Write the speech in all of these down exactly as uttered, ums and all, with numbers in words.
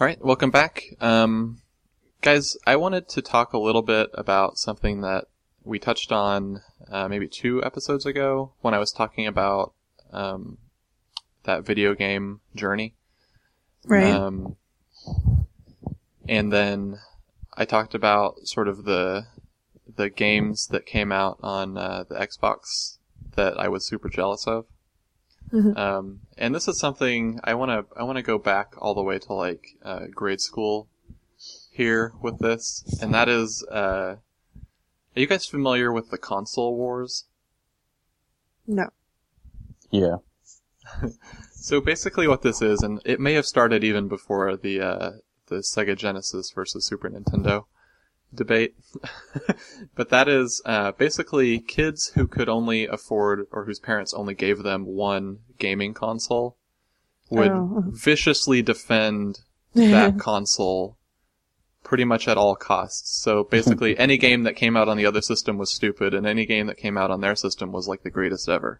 All right, welcome back. Um, guys, I wanted to talk a little bit about something that we touched on uh, maybe two episodes ago when I was talking about um, that video game journey. Right. Um, and then I talked about sort of the the games that came out on uh, the Xbox that I was super jealous of. Mm-hmm. Um, and this is something I want to I want to go back all the way to like uh, grade school here with this, and that is, uh, are you guys familiar with the console wars? No. Yeah. So basically, what this is, and it may have started even before the uh, the Sega Genesis versus Super Nintendo debate, but that is uh, basically kids who could only afford, or whose parents only gave them one gaming console, would Oh. viciously defend that console pretty much at all costs. So basically, any game that came out on the other system was stupid, and any game that came out on their system was like the greatest ever.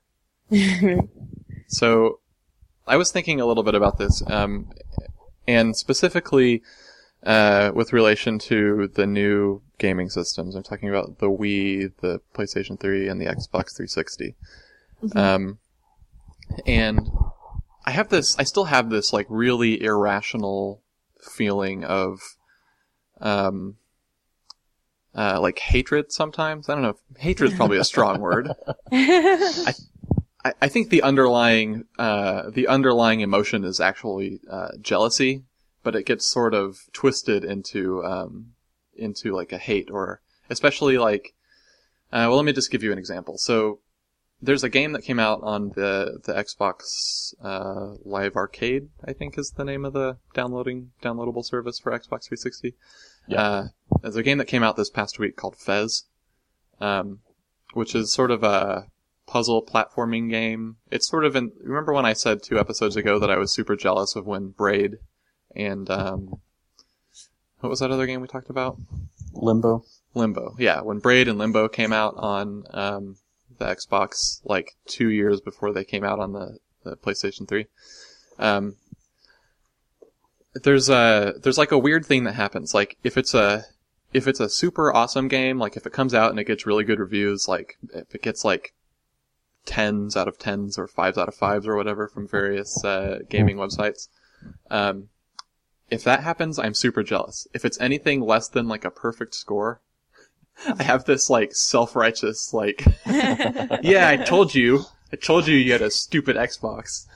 So I was thinking a little bit about this, um, and specifically uh, with relation to the new gaming systems. I'm talking about the Wii, the PlayStation three, and the Xbox three sixty. Mhm. Um, and I have this, I still have this like really irrational feeling of, um, uh, like hatred sometimes. I don't know if hatred is probably a strong word. I, I think the underlying, uh, the underlying emotion is actually, uh, jealousy, but it gets sort of twisted into, um, into like a hate, or especially like, uh, well, let me just give you an example. So there's a game that came out on the, the Xbox, uh, Live Arcade, I think is the name of the downloading, downloadable service for Xbox three sixty. Yeah. Uh, there's a game that came out this past week called Fez, um, which is sort of a puzzle platforming game. It's sort of in, remember when I said two episodes ago that I was super jealous of when Braid and, um, what was that other game we talked about? Limbo. Limbo. Yeah, when Braid and Limbo came out on, um, the Xbox, like, two years before they came out on the, the PlayStation three. Um, there's a, there's like a weird thing that happens. Like, if it's a, if it's a super awesome game, like if it comes out and it gets really good reviews, like, if it gets like tens out of tens or fives out of fives or whatever from various, uh, gaming websites, um, if that happens, I'm super jealous. If it's anything less than like a perfect score, I have this like self-righteous like, yeah, I told you, I told you you had a stupid Xbox.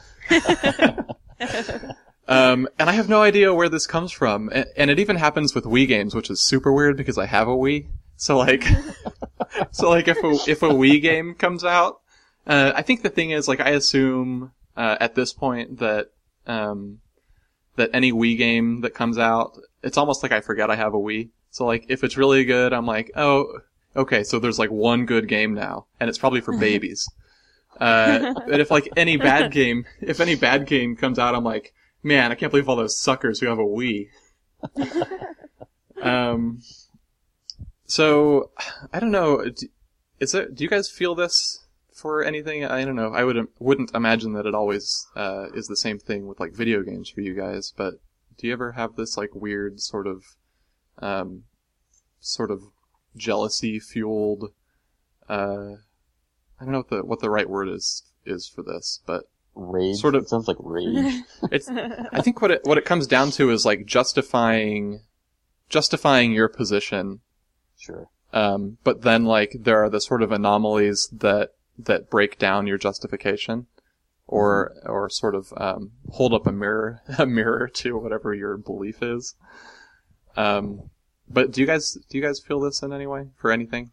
um, and I have no idea where this comes from. And, and it even happens with Wii games, which is super weird because I have a Wii. So like, so like if a, if a Wii game comes out, uh, I think the thing is like I assume, uh, at this point that, um, that any Wii game that comes out, it's almost like I forget I have a Wii. So like, if it's really good, I'm like, oh, okay, so there's like one good game now, and it's probably for babies. Uh, but if like any bad game, if any bad game comes out, I'm like, man, I can't believe all those suckers who have a Wii. um, so, I don't know, is it, do you guys feel this for anything? I don't know, I would, wouldn't imagine that it always, uh, is the same thing with like video games for you guys, but do you ever have this like weird sort of, um, sort of jealousy-fueled, uh, I don't know what the what the right word is is for this, but Rage? sort of It sounds like rage. it's. I think what it what it comes down to is like justifying justifying your position, Sure. um, but then like there are the sort of anomalies that that break down your justification, or or sort of um, hold up a mirror a mirror to whatever your belief is. Um, but do you guys, do you guys feel this in any way for anything?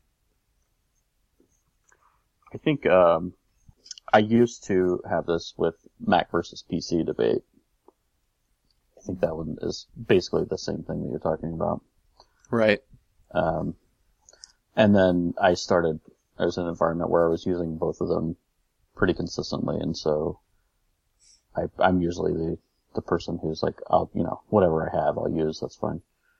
I think, um, I used to have this with Mac versus P C debate. I think that one is basically the same thing that you're talking about. Right. Um, and then I started, I was in an environment where I was using both of them pretty consistently, and so I, I'm usually the, the person who's like, I'll, you know, whatever I have, I'll use, that's fine.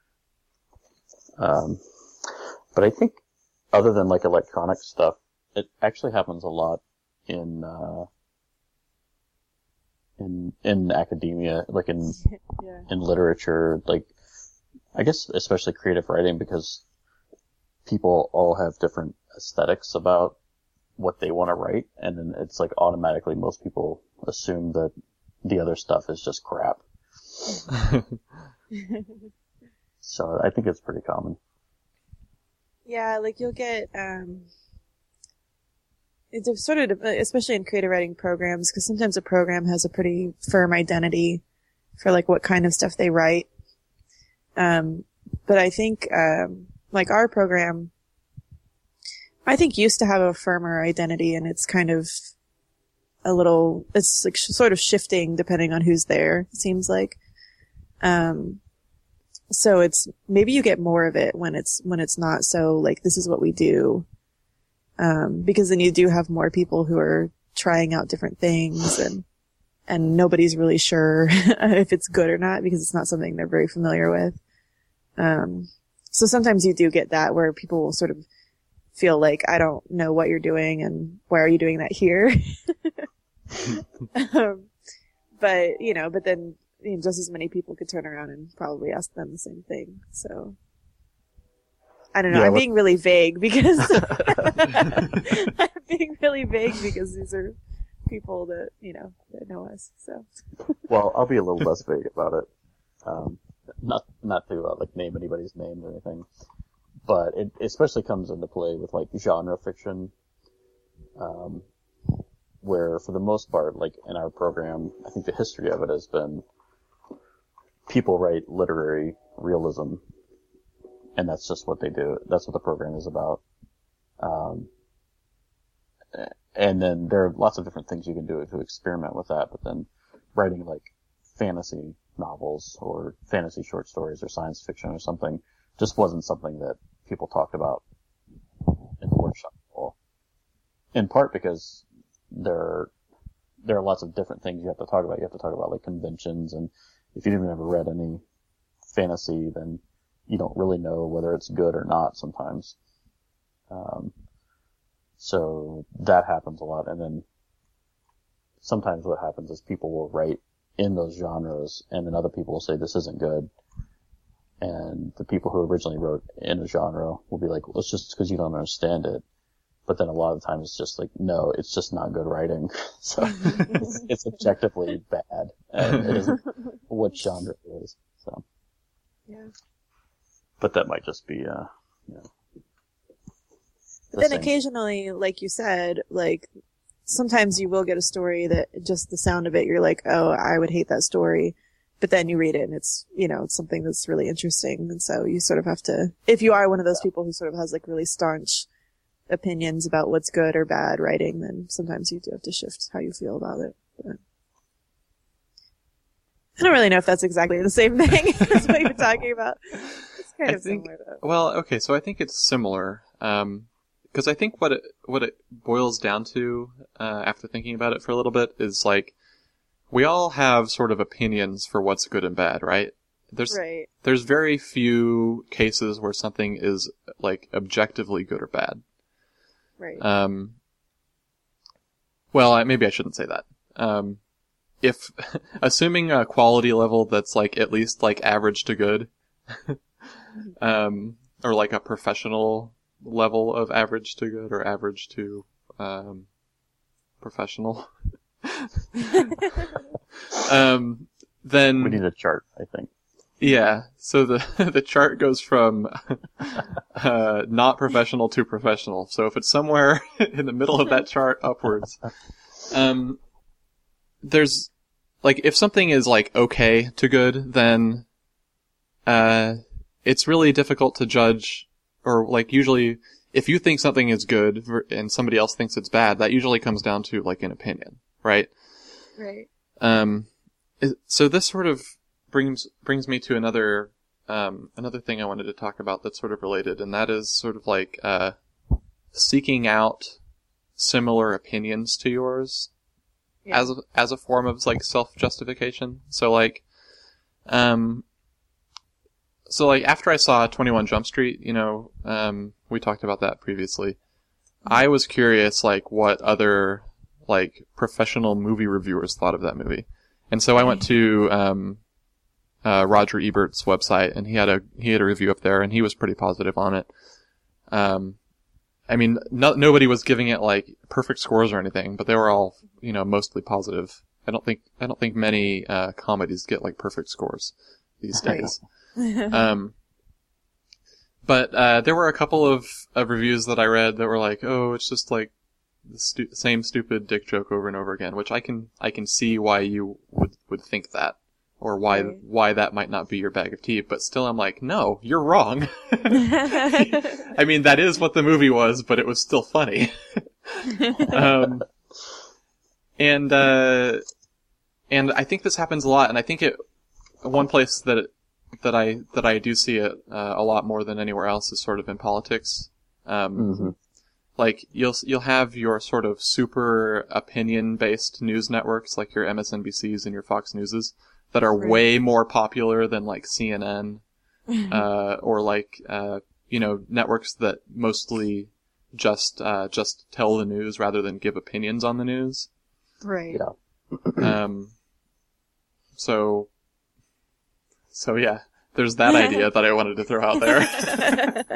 Um, but I think other than like electronic stuff, it actually happens a lot in, uh, in in academia, like in Yeah. in literature, like I guess especially creative writing, because people all have different aesthetics about what they want to write, and then it's like automatically most people assume that the other stuff is just crap. So I think it's pretty common. Yeah, like you'll get, um, it's sort of, especially in creative writing programs, because sometimes a program has a pretty firm identity for like what kind of stuff they write. Um, but I think, um, like our program, I think used to have a firmer identity, and it's kind of a little, it's like sh- sort of shifting depending on who's there, it seems like. Um, so it's, maybe you get more of it when it's, when it's not so like, this is what we do. Um, because then you do have more people who are trying out different things, and, and nobody's really sure if it's good or not because it's not something they're very familiar with. Um, so sometimes you do get that where people will sort of feel like, I don't know what you're doing and why are you doing that here? um, but, you know, but then, you know, just as many people could turn around and probably ask them the same thing. So I don't know. Yeah, I'm what- being really vague because I'm being really vague because these are people that, you know, that know us. So Well, I'll be a little less vague about it. Um, not not to uh, like name anybody's name or anything, but it especially comes into play with like genre fiction, um, where for the most part, like in our program, I think the history of it has been people write literary realism, and that's just what they do. That's what the program is about. Um, and then there are lots of different things you can do to experiment with that, but then writing like fantasy novels or fantasy short stories or science fiction or something just wasn't something that people talked about in the workshop at all. In part because there are, there are lots of different things you have to talk about. You have to talk about like conventions, and if you've never read any fantasy, then you don't really know whether it's good or not sometimes. Um, so that happens a lot. And then sometimes what happens is people will write in those genres, and then other people will say this isn't good. And the people who originally wrote in a genre will be like, well, it's just because you don't understand it. But then a lot of the times it's just like, no, it's just not good writing. So it's, it's objectively bad. And it isn't what genre it is. So, yeah. but that might just be, uh, you know. But then same. occasionally, like you said, like sometimes you will get a story that just the sound of it, you're like, oh, I would hate that story. But then you read it and it's, you know, it's something that's really interesting. And so you sort of have to, if you are one of those people who sort of has like really staunch opinions about what's good or bad writing, then sometimes you do have to shift how you feel about it. But I don't really know if that's exactly the same thing as what you're talking about. It's kind I of think, similar though. well, okay, so I think it's similar. Um, because I think what it, what it boils down to, uh, after thinking about it for a little bit is like, we all have sort of opinions for what's good and bad, right? There's, Right. there's very few cases where something is like objectively good or bad. Right. Um, well, I, maybe I shouldn't say that. Um, if, assuming a quality level that's like at least like average to good, um, or like a professional level of average to good or average to, um, professional, um, then We need a chart, I think. yeah, so the the chart goes from uh, not professional to professional. So if it's somewhere in the middle of that chart upwards, um, there's like if something is like okay to good, then uh, it's really difficult to judge. Or like usually, if you think something is good ver- and somebody else thinks it's bad, that usually comes down to like an opinion, right? Right. Um, it- so this sort of brings brings me to another um, another thing I wanted to talk about that's sort of related, and that is sort of like uh, seeking out similar opinions to yours Yeah. as a, as a form of like self justification. So like, um, so like after I saw twenty-one Jump Street, you know, um, we talked about that previously. I was curious, like, what other like professional movie reviewers thought of that movie. And so I went to um, uh, Roger Ebert's website, and he had a he had a review up there, and he was pretty positive on it. Um, I mean, no, nobody was giving it like perfect scores or anything, but they were all, you know, mostly positive. I don't think I don't think many uh, comedies get like perfect scores these days. um, but uh, there were a couple of, of reviews that I read that were like, "Oh, it's just like the stu- same stupid dick joke over and over again," which I can I can see why you would would think that, or why Right. why that might not be your bag of tea. But still, I'm like, no, you're wrong. I mean, that is what the movie was, but it was still funny. um, and uh, and I think this happens a lot, and I think it one place that it, that I that I do see it uh, a lot more than anywhere else is sort of in politics. Um, Mm-hmm. Like you'll you'll have your sort of super opinion based news networks like your M S N B Cs and your Fox Newses that are Right. way more popular than like C N N uh, or like uh, you know networks that mostly just uh, just tell the news rather than give opinions on the news. Right. Yeah. Um, so so yeah, there's that idea that I wanted to throw out there.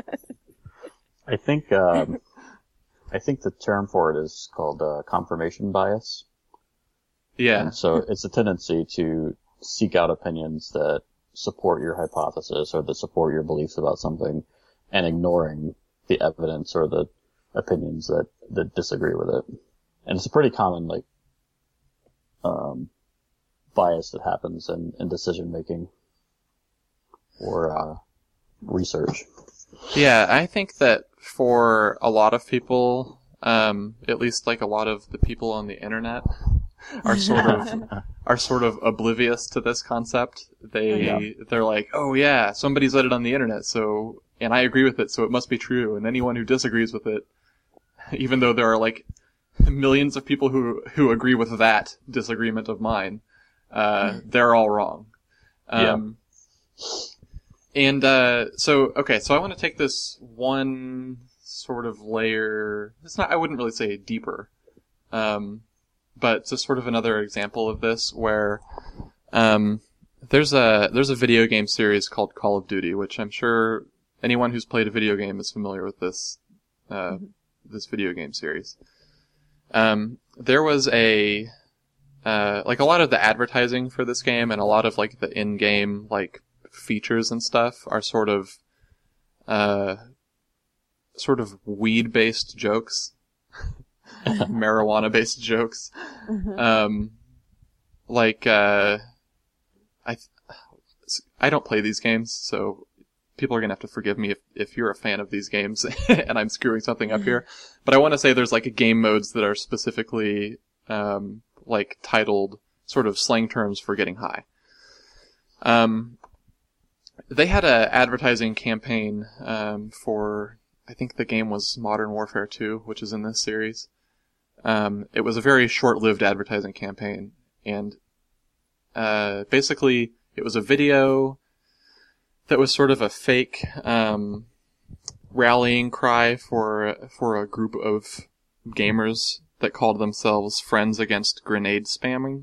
I think um, I think the term for it is called uh, confirmation bias. Yeah. And so it's a tendency to seek out opinions that support your hypothesis or that support your beliefs about something, and ignoring the evidence or the opinions that, that disagree with it. And it's a pretty common, like, um, bias that happens in, in decision making or uh, research. Yeah, I think that for a lot of people, um, at least like a lot of the people on the internet, are sort of are sort of oblivious to this concept. They Yeah. they're like, oh yeah, somebody said it on the internet, so and I agree with it, so it must be true. And anyone who disagrees with it, even though there are like millions of people who who agree with that disagreement of mine, uh, they're all wrong. Um, And, uh, so, okay, so I want to take this one sort of layer, it's not, I wouldn't really say deeper, um, but just sort of another example of this where, um, there's a, there's a video game series called Call of Duty, which I'm sure anyone who's played a video game is familiar with this, uh, this video game series. Um, there was a, uh, like a lot of the advertising for this game and a lot of like the in-game, like, features and stuff are sort of uh sort of weed based jokes, marijuana based jokes. Um like uh I I don't play these games, so people are going to have to forgive me if if you're a fan of these games and I'm screwing something up here. But I want to say there's like game modes that are specifically um like titled sort of slang terms for getting high. Um They had a advertising campaign um, for, I think the game was Modern Warfare two, which is in this series. Um, it was a very short-lived advertising campaign, and uh, basically it was a video that was sort of a fake um, rallying cry for for a group of gamers that called themselves Friends Against Grenade Spamming.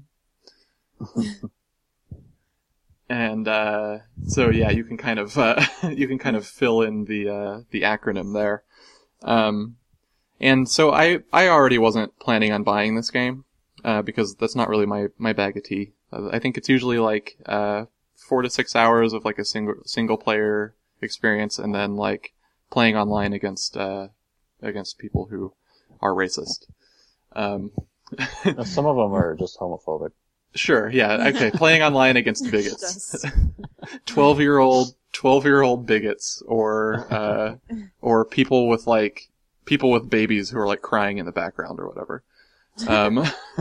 And, uh, so yeah, you can kind of, uh, you can kind of fill in the, uh, the acronym there. Um, and so I, I already wasn't planning on buying this game, uh, because that's not really my, my bag of tea. I think it's usually like, uh, four to six hours of like a single, single player experience and then like playing online against, uh, against people who are racist. Um, Now, some of them are just homophobic. Sure, yeah, okay, playing online against bigots. Just- twelve-year-old, twelve-year-old bigots, or, uh, or people with, like, people with babies who are, like, crying in the background or whatever. Um,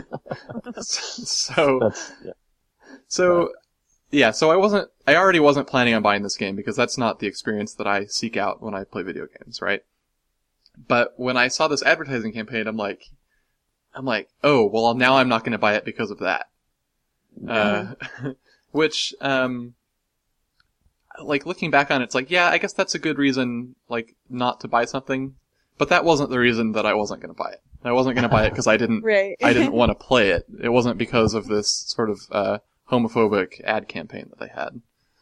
so, That's, yeah. so, yeah, so I wasn't, I already wasn't planning on buying this game because that's not the experience that I seek out when I play video games, right? But when I saw this advertising campaign, I'm like, I'm like, oh, well, now I'm not going to buy it because of that. Uh, which, um, like looking back on it, it's like, yeah, I guess that's a good reason, like, not to buy something, but that wasn't the reason that I wasn't going to buy it. I wasn't going to buy it because I didn't. Right. I didn't want to play it. It wasn't because of this sort of uh, homophobic ad campaign that they had.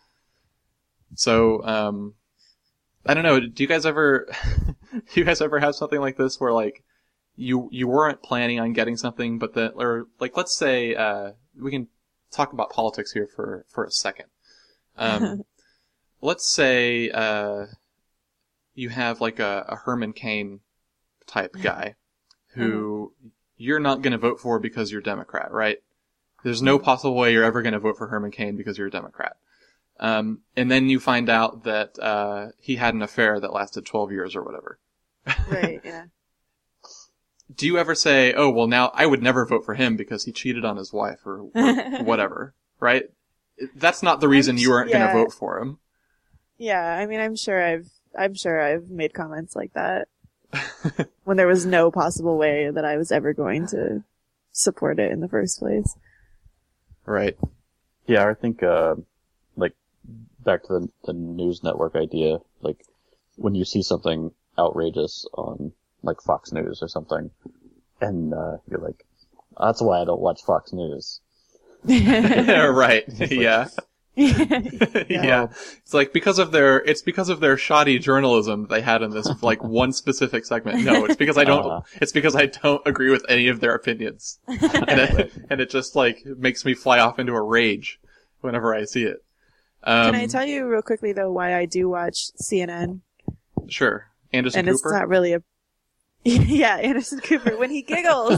So, um, I don't know. Do you guys ever? do you guys ever have something like this where like you you weren't planning on getting something, but that, or like let's say uh, we can talk about politics here for for a second. Um, let's say uh, you have like a, a Herman Cain type guy who mm-hmm. you're not going to vote for because you're Democrat, right? There's no possible way you're ever going to vote for Herman Cain because you're a Democrat. Um, and then you find out that uh, he had an affair that lasted twelve years or whatever. Right, yeah. Do you ever say, oh, well, now I would never vote for him because he cheated on his wife or, or whatever, right? That's not the reason you weren't yeah. going to vote for him. Yeah, I mean, I'm sure I've, I'm sure I've made comments like that when there was no possible way that I was ever going to support it in the first place. Right. Yeah, I think, uh, like, back to the, the news network idea, like, when you see something outrageous on, like, Fox News or something, and, uh, you're like, that's why I don't watch Fox News. Right. Yeah. yeah. yeah. It's like because of their, it's because of their shoddy journalism they had in this, like, one specific segment. No, it's because I don't, uh-huh. it's because I don't agree with any of their opinions. and, it, and it just, like, makes me fly off into a rage whenever I see it. Um, Can I tell you real quickly, though, why I do watch C N N? Sure. Anderson and Cooper? And it's not really a, yeah, Anderson Cooper, when he giggles.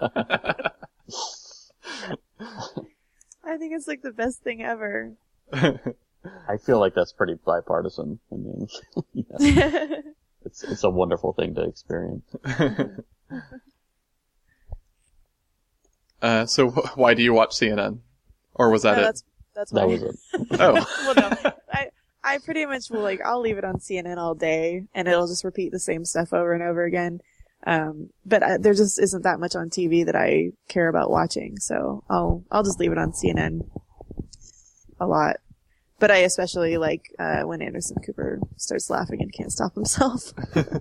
I think it's like the best thing ever. I feel like that's pretty bipartisan. I mean, yeah. it's it's a wonderful thing to experience. uh, so wh- why do you watch C N N? Or was that no, it? That's that's why. That was it. Oh. Well, no, I I pretty much will like I'll leave it on C N N all day, and it'll just repeat the same stuff over and over again. Um, but I, there just isn't that much on T V that I care about watching, so I'll I'll just leave it on C N N a lot. But I especially like uh, when Anderson Cooper starts laughing and can't stop himself.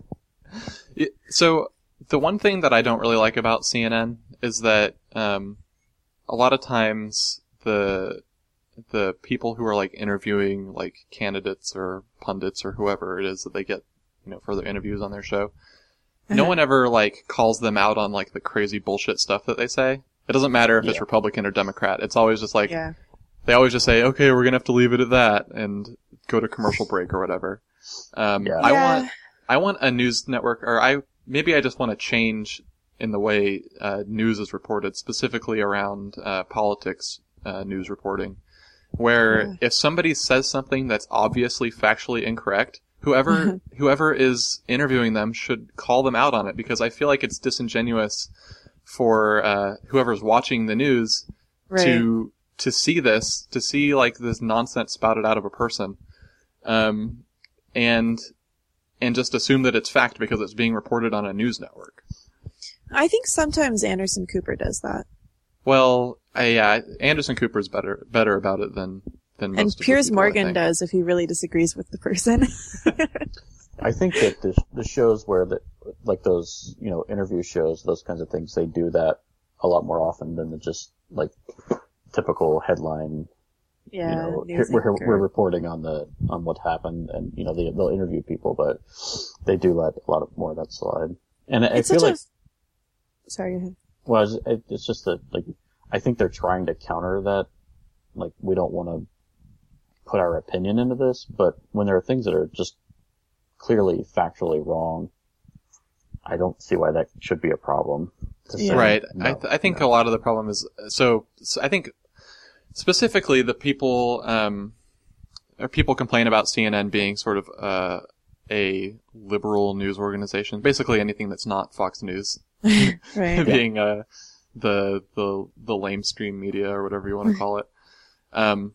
So the one thing that I don't really like about C N N is that um, a lot of times the the people who are like interviewing like candidates or pundits or whoever it is that they get, you know, for their interviews on their show. No one ever, like, calls them out on, like, the crazy bullshit stuff that they say. It doesn't matter if yeah. it's Republican or Democrat. It's always just like, yeah. they always just say, okay, we're gonna have to leave it at that and go to commercial break or whatever. Um, yeah. I yeah. want, I want a news network, or I, maybe I just want to change in the way, uh, news is reported, specifically around, uh, politics, uh, news reporting. Where yeah. if somebody says something that's obviously factually incorrect, Whoever, whoever is interviewing them should call them out on it, because I feel like it's disingenuous for, uh, whoever's watching the news right. to, to see this, to see, like, this nonsense spouted out of a person, um, and, and just assume that it's fact because it's being reported on a news network. I think sometimes Anderson Cooper does that. Well, I, yeah, Anderson Cooper's better, better about it than, Than most and of Piers people, Morgan does if he really disagrees with the person. I think that the, the shows where the, like those, you know, interview shows, those kinds of things, they do that a lot more often than the just like typical headline. Yeah, you know, here, we're we're reporting on the on what happened, and you know they they'll interview people, but they do let a lot of more of that slide. And it's I feel like, a... sorry, go ahead. Well, it's, it's just that like I think they're trying to counter that. Like we don't want to put our opinion into this, but when there are things that are just clearly factually wrong, I don't see why that should be a problem. Yeah. Right. No, I, th- I think no. a lot of the problem is, so, so I think specifically the people, um, or people complain about C N N being sort of, uh, a liberal news organization. Basically anything that's not Fox News. Right. being, uh, the, the, the lamestream media or whatever you want to call it. Um,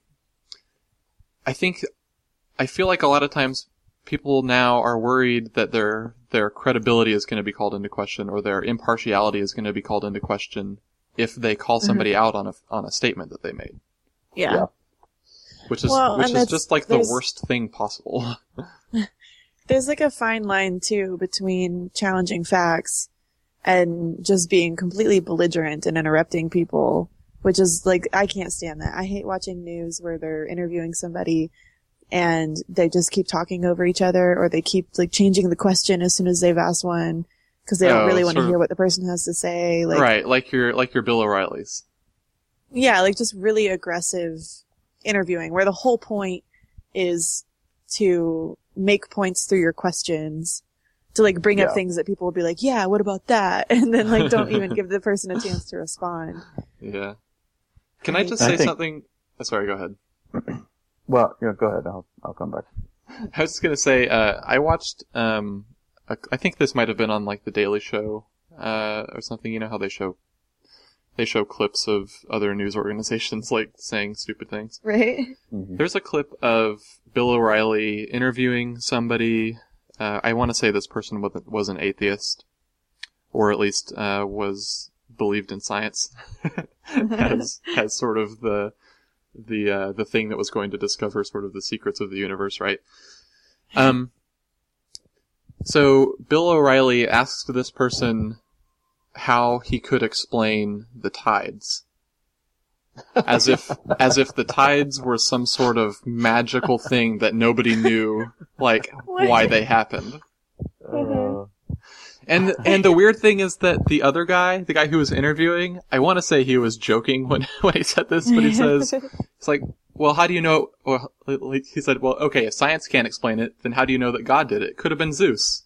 I think, I feel like a lot of times people now are worried that their, their credibility is going to be called into question, or their impartiality is going to be called into question if they call somebody mm-hmm. out on a, on a statement that they made. Yeah. yeah. Which is, well, which is just like the worst thing possible. There's like a fine line too between challenging facts and just being completely belligerent and interrupting people, which is like, I can't stand that. I hate watching news where they're interviewing somebody and they just keep talking over each other, or they keep like changing the question as soon as they've asked one because they don't Oh, really want to sort of- hear what the person has to say. Like, right, like your like your Bill O'Reillys. yeah, like just really aggressive interviewing where the whole point is to make points through your questions, to like bring Yeah. up things that people will be like, yeah, what about that? And then like don't even give the person a chance to respond. Yeah. Can I just I say think- something? Oh, sorry, go ahead. Well, yeah, go ahead. I'll I'll come back. I was just gonna say, uh, I watched, um, a, I think this might have been on like The Daily Show, uh, or something. You know how they show, they show clips of other news organizations like saying stupid things. Right? Mhm. There's a clip of Bill O'Reilly interviewing somebody. Uh, I want to say this person was, was an atheist, or at least uh, was believed in science as as sort of the the uh, the thing that was going to discover sort of the secrets of the universe, right? Um. So Bill O'Reilly asks this person how he could explain the tides. As if, as if the tides were some sort of magical thing that nobody knew, like, What? why they happened. Uh, And, and the weird thing is that the other guy, the guy who was interviewing, I want to say he was joking when, when he said this, but he says, it's like, well, how do you know, well, like, he said, well, okay, if science can't explain it, then how do you know that God did it? It could have been Zeus.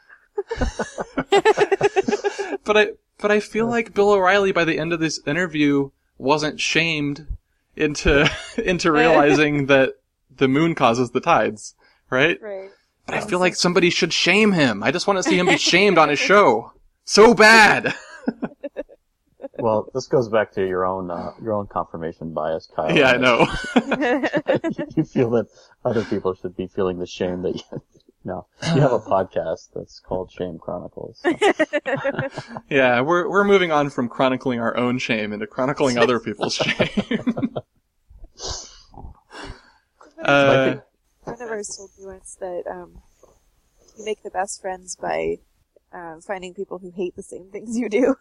But I, but I feel like Bill O'Reilly by the end of this interview wasn't shamed into into realizing that the moon causes the tides, right? Right. But I feel like somebody should shame him. I just want to see him be shamed on his show. So bad. well, this goes back to your own uh, your own confirmation bias, Kyle. Yeah, I know. You feel that other people should be feeling the shame that you. No, you have a podcast that's called Shame Chronicles. so. Yeah, we're we're moving on from chronicling our own shame into chronicling other people's shame. uh, A friend of ours told me once that um, you make the best friends by uh, finding people who hate the same things you do.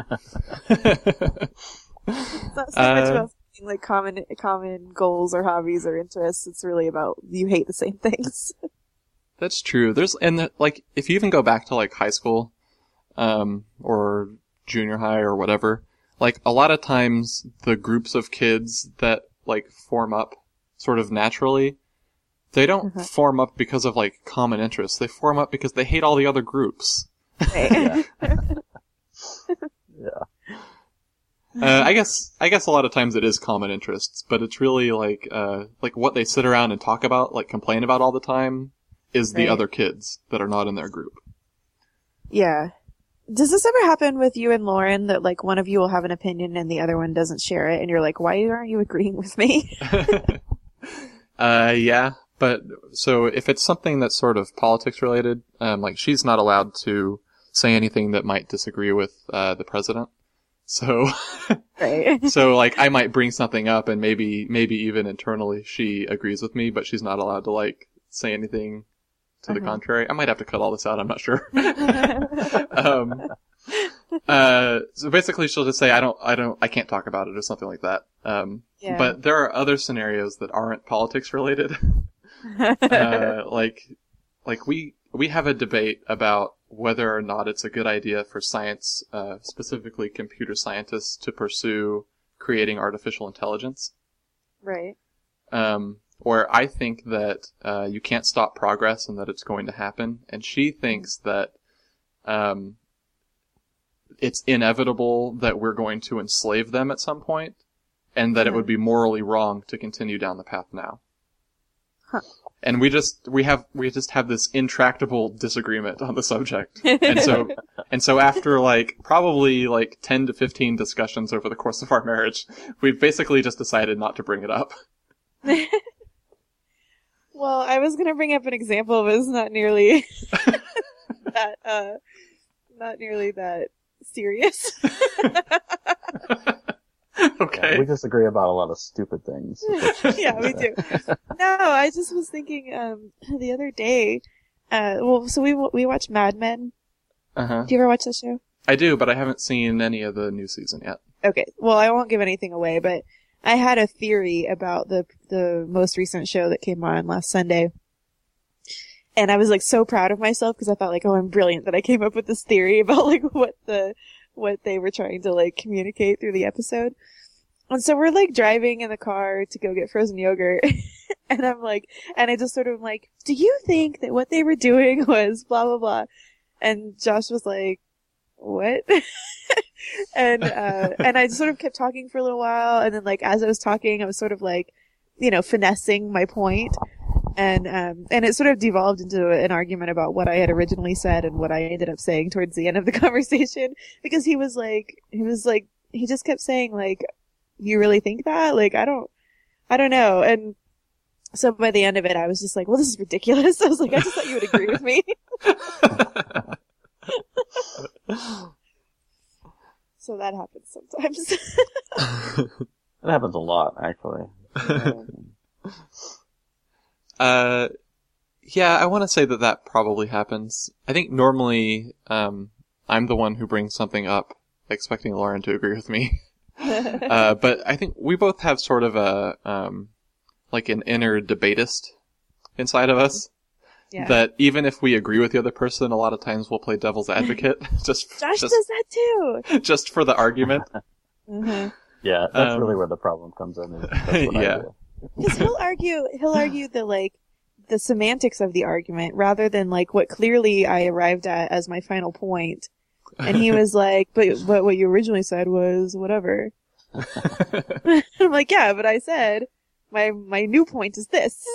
It's not so much Uh, about finding, like common common goals or hobbies or interests. It's really about you hate the same things. That's true. There's, and the, like, if you even go back to like high school, um, or junior high or whatever, like a lot of times the groups of kids that like form up sort of naturally, they don't Mhm. form up because of like common interests. They form up because they hate all the other groups. Right. Yeah. Uh, I guess, I guess a lot of times it is common interests, but it's really like, uh, like what they sit around and talk about, like complain about all the time is the Right. other kids that are not in their group. Yeah. Does this ever happen with you and Lauren that like one of you will have an opinion and the other one doesn't share it and you're like, why aren't you agreeing with me? uh, yeah, but so if it's something that's sort of politics related, um, like she's not allowed to say anything that might disagree with, uh, the president. So, Right. so like I might bring something up and maybe, maybe even internally she agrees with me, but she's not allowed to like say anything to the Uh-huh. contrary. I might have to cut all this out, I'm not sure. um, uh, so basically she'll just say, I don't, I don't, I can't talk about it or something like that. Um, Yeah. but there are other scenarios that aren't politics related. uh, like, like we, we have a debate about whether or not it's a good idea for science, uh, specifically computer scientists to pursue creating artificial intelligence. Right. Um, or I think that, uh, you can't stop progress and that it's going to happen. And she thinks that, um, it's inevitable that we're going to enslave them at some point, and that it would be morally wrong to continue down the path now. Huh. And we just, we have, we just have this intractable disagreement on the subject. And so, and so after like, probably like ten to fifteen discussions over the course of our marriage, we've basically just decided not to bring it up. Well, I was gonna bring up an example, but it's not nearly that, uh, not nearly that serious. Okay. Yeah, we disagree about a lot of stupid things. Yeah, we do. No, I just was thinking, um, the other day, uh, well, so we, we watch Mad Men. Uh-huh. Do you ever watch that show? I do, but I haven't seen any of the new season yet. Okay, well, I won't give anything away, but I had a theory about the the most recent show that came on last Sunday. And I was like so proud of myself because I thought like, oh, I'm brilliant that I came up with this theory about like what the what they were trying to like communicate through the episode. And so we're like driving in the car to go get frozen yogurt. And I'm like, and I just sort of like, do you think that what they were doing was blah, blah, blah? And Josh was like, what? and, uh, and I sort of kept talking for a little while. And then like, as I was talking, I was sort of like, you know, finessing my point. And, um, and it sort of devolved into an argument about what I had originally said and what I ended up saying towards the end of the conversation. Because he was like, he was like, he just kept saying like, you really think that? Like, I don't, I don't know. And so by the end of it, I was just like, well, this is ridiculous. I was like, I just thought you would agree with me. So that happens sometimes. It happens a lot, actually. Uh, yeah, I want to say that that probably happens. I think normally, um, I'm the one who brings something up, expecting Lauren to agree with me. uh, but I think we both have sort of a, um, like an inner debatist inside of us. Yeah. That even if we agree with the other person, a lot of times we'll play devil's advocate. just, Josh just, does that too. Just for the argument. Mm-hmm. Yeah, that's Um, really where the problem comes in. Is that's what yeah. I do. Because he'll argue, he'll argue the like, the semantics of the argument rather than like what clearly I arrived at as my final point. And he was like, but, but what you originally said was whatever. I'm like, yeah, but I said my, my new point is this.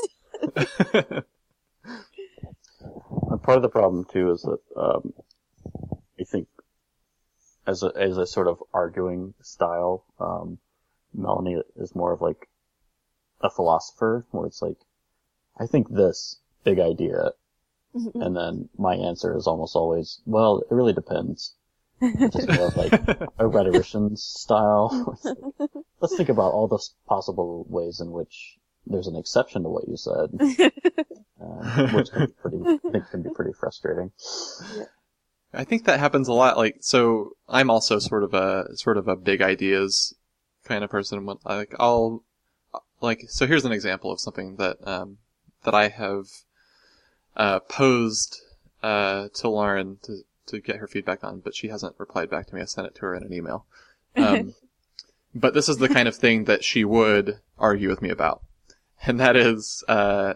And part of the problem too is that, um, I think as a, as a sort of arguing style, um, Melanie is more of like a philosopher where it's like, I think this big idea, and then my answer is almost always, well, it really depends. It's just more of like a rhetorician's style. Let's think about all the possible ways in which there's an exception to what you said, uh, which can be pretty, I think can be pretty frustrating. Yeah. I think that happens a lot. Like, so I'm also sort of a, sort of a big ideas kind of person. Like, I'll, like, so here's an example of something that, um, that I have, uh, posed, uh, to Lauren to, to get her feedback on, but she hasn't replied back to me. I sent it to her in an email. Um, but this is the kind of thing that she would argue with me about. And that is, uh,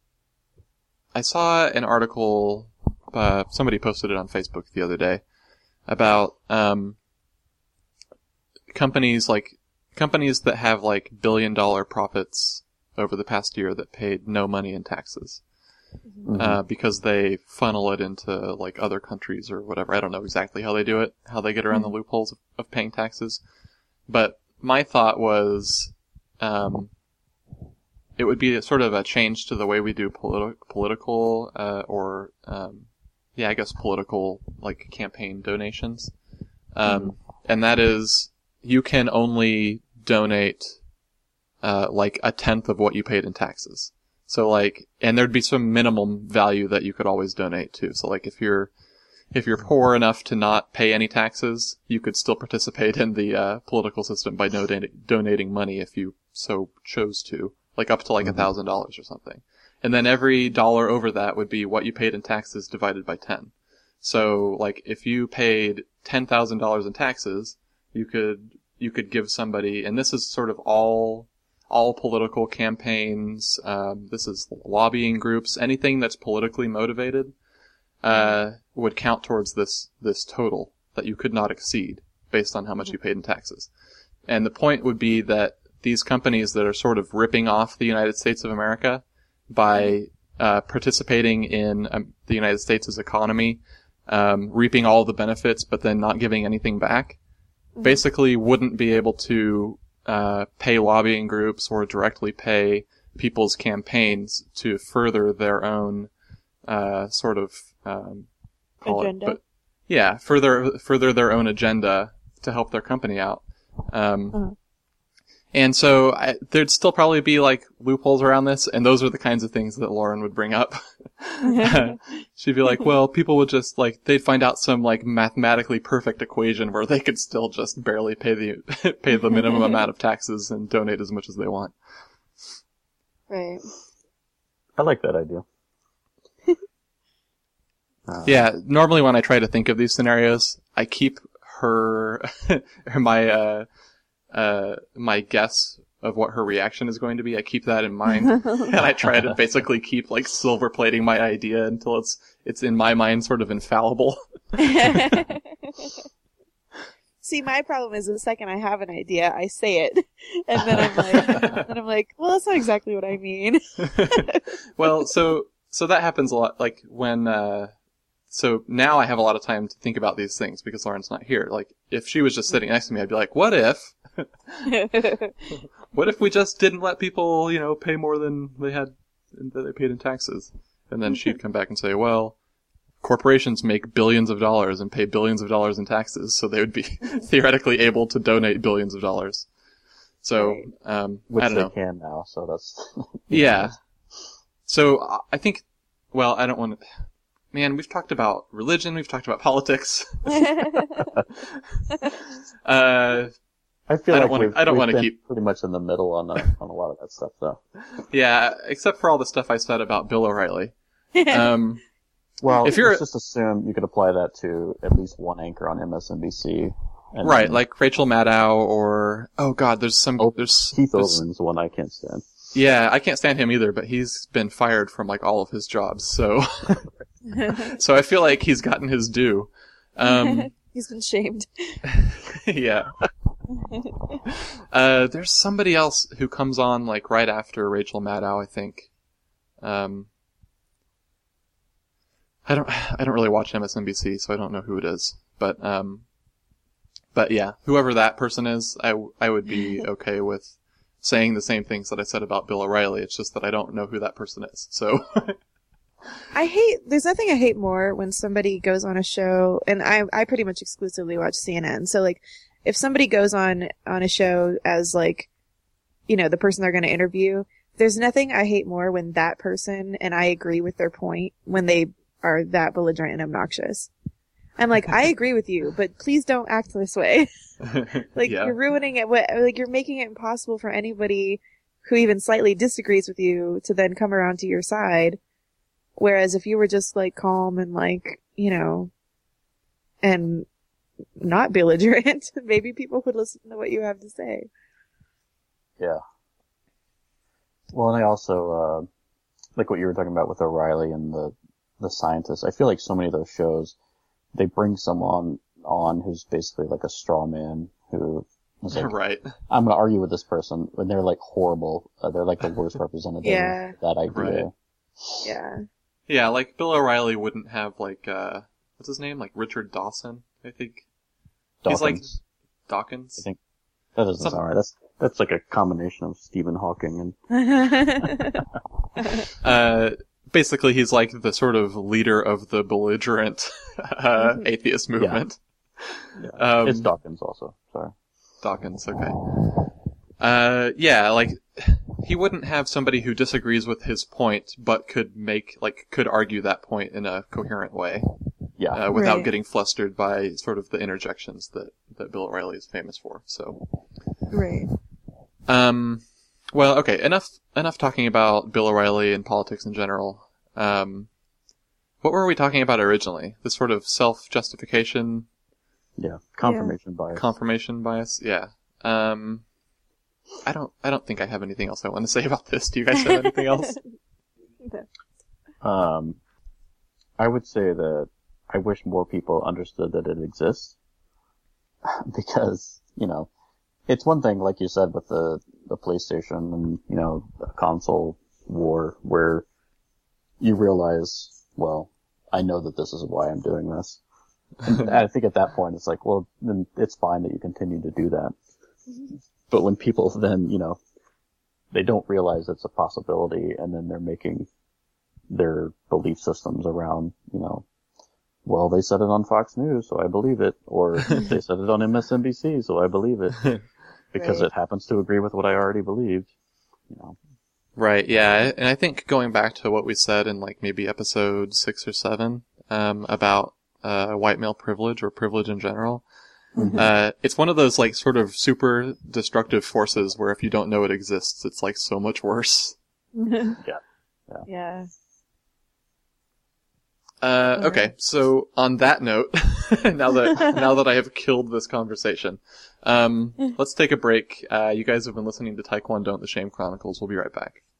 I saw an article, uh, somebody posted it on Facebook the other day about, um, companies like, companies that have like billion dollar profits over the past year that paid no money in taxes. Mm-hmm. Uh, because they funnel it into like other countries or whatever. I don't know exactly how they do it, how they get around mm-hmm. the loopholes of, of paying taxes. But my thought was, um, it would be a, sort of a change to the way we do politi- political, uh, or, um, yeah, I guess political, like, campaign donations. Um, mm-hmm. and that is, you can only donate, uh, like a tenth of what you paid in taxes. So like, and there'd be some minimum value that you could always donate to. So like, if you're, if you're poor enough to not pay any taxes, you could still participate in the, uh, political system by donating, donating money if you so chose to. Like up to like a thousand dollars or something. And then every dollar over that would be what you paid in taxes divided by ten. So like if you paid ten thousand dollars in taxes, you could, you could give somebody, and this is sort of all, all political campaigns, um, this is lobbying groups, anything that's politically motivated, uh, would count towards this, this total that you could not exceed based on how much you paid in taxes. And the point would be that these companies that are sort of ripping off the United States of America by uh, participating in um, the United States' economy, um, reaping all the benefits, but then not giving anything back, mm-hmm. basically wouldn't be able to uh, pay lobbying groups or directly pay people's campaigns to further their own uh, sort of um, call agenda. It, but yeah, further further their own agenda to help their company out. Um, uh-huh. And so I, there'd still probably be like loopholes around this, and those are the kinds of things that Lauren would bring up. She'd be like, well, people would just like, they'd find out some like mathematically perfect equation where they could still just barely pay the, pay the minimum amount of taxes and donate as much as they want. Right. I like that idea. uh, Yeah, normally when I try to think of these scenarios, I keep her, my, uh, uh, my guess of what her reaction is going to be. I keep that in mind, and I try to basically keep like silver plating my idea until it's it's in my mind sort of infallible. See, my problem is the second I have an idea, I say it, and then I'm like, then I'm like, well, that's not exactly what I mean. Well, so so that happens a lot. Like when, uh, so now I have a lot of time to think about these things because Lauren's not here. Like if she was just sitting next to me, I'd be like, what if? What if we just didn't let people, you know, pay more than they had, that they paid in taxes? And then she'd come back and say, well, corporations make billions of dollars and pay billions of dollars in taxes, so they would be theoretically able to donate billions of dollars. So, Right. um, which I don't they know. can now, so that's... Yeah. So uh, I think, well, I don't want to, man, we've talked about religion, we've talked about politics. uh, I feel I don't like wanna- we've, I don't we've wanna been keep- pretty much in the middle on, uh, on a lot of that stuff, though. yeah, except for all the stuff I said about Bill O'Reilly. Um, Well, If you're- let's just assume you could apply that to at least one anchor on M S N B C. And right, then like Rachel Maddow or, oh god, there's some, Oh, there's, Keith there's- Olbermann's the one I can't stand. yeah, I can't stand him either, but he's been fired from like all of his jobs, so, so I feel like he's gotten his due. Um, He's been shamed. yeah. Uh, there's somebody else who comes on like right after Rachel Maddow, I think. Um, I don't, I don't really watch M S N B C, so I don't know who it is. But, um, but yeah, whoever that person is, I, I would be okay with saying the same things that I said about Bill O'Reilly. It's just that I don't know who that person is. So, I hate, there's nothing I hate more when somebody goes on a show, and I, I pretty much exclusively watch C N N. So like, if somebody goes on, on a show as like, you know, the person they're going to interview, there's nothing I hate more when that person, and I agree with their point, when they are that belligerent and obnoxious. I'm like, I agree with you, but please don't act this way. Like, yeah. you're ruining it, what, like, you're making it impossible for anybody who even slightly disagrees with you to then come around to your side. Whereas if you were just like calm and like, you know, and not belligerent, maybe people would listen to what you have to say. Yeah. Well, and I also, uh, like what you were talking about with O'Reilly and the, the scientists. I feel like so many of those shows, they bring someone on who's basically like a straw man who is like, Right. I'm going to argue with this person when they're like horrible. Uh, they're like the worst representative Yeah. of that idea. Right. Yeah. Yeah, like Bill O'Reilly wouldn't have like, uh, what's his name? Like Richard Dawson, I think. He's like Dawkins. Dawkins. I think that doesn't Some- sound right. That's, that's like a combination of Stephen Hawking and, Uh, basically he's like the sort of leader of the belligerent, uh, atheist movement. yeah. Um, it's Dawkins also. Sorry. Dawkins, okay. Uh, yeah, like, he wouldn't have somebody who disagrees with his point, but could make, like, could argue that point in a coherent way, Yeah. uh, without Right. getting flustered by sort of the interjections that, that Bill O'Reilly is famous for, so. Right. Um, well, okay, enough, enough talking about Bill O'Reilly and politics in general. Um, what were we talking about originally? This sort of self-justification, yeah. Confirmation bias. confirmation bias? Yeah. Um, I don't, I don't think I have anything else I want to say about this. Do you guys have anything else? Um, I would say that I wish more people understood that it exists. Because, you know, it's one thing, like you said, with the, the PlayStation and, you know, the console war, where you realize, well, I know that this is why I'm doing this. And I think at that point it's like, well, then it's fine that you continue to do that. But when people then, you know, they don't realize it's a possibility, and then they're making their belief systems around, you know, well, they said it on Fox News, so I believe it, or they said it on M S N B C, so I believe it. because Right. it happens to agree with what I already believed. You know. Right, yeah, and I think going back to what we said in like maybe episode six or seven, um, about, uh, white male privilege or privilege in general, Mhm. uh, it's one of those like sort of super destructive forces where if you don't know it exists, it's like so much worse. Yeah. Yeah. Uh, All okay, right. so on that note, now that, now that I have killed this conversation, um, let's take a break. Uh, you guys have been listening to Taekwondo and the Shame Chronicles. We'll be right back.